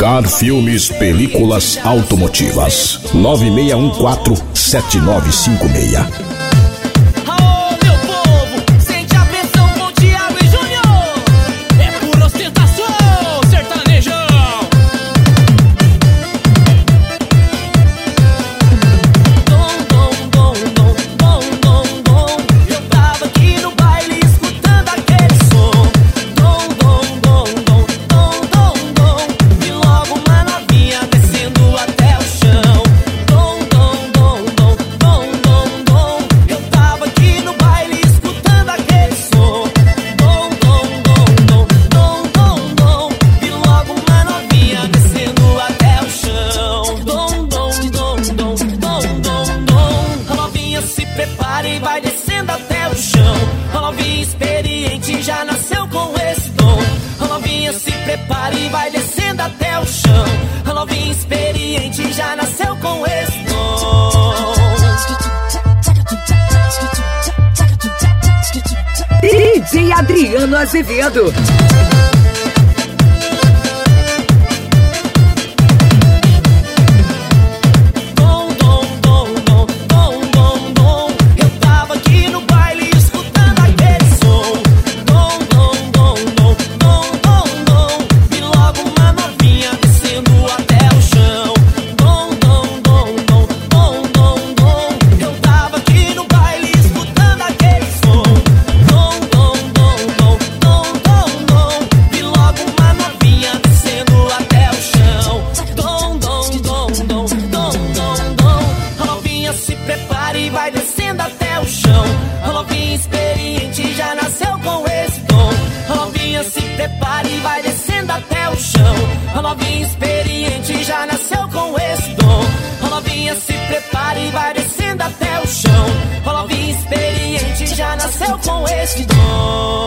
Car Filmes Películas Automotivas. 9614-7956. Prepare e vai descendo até o chão. A novinha experiente já nasceu com esse dom. A novinha se prepare e vai descendo até o chão. A novinha experiente já nasceu com esse dom. DJ Adriano Azevedo. E vai descendo até o chão. A novinha experiente já nasceu com esse dom. A novinha se prepara e vai descendo até o chão. A novinha experiente já nasceu com esse dom. A novinha se prepara e vai descendo até o chão. A novinha experiente já nasceu com esse dom.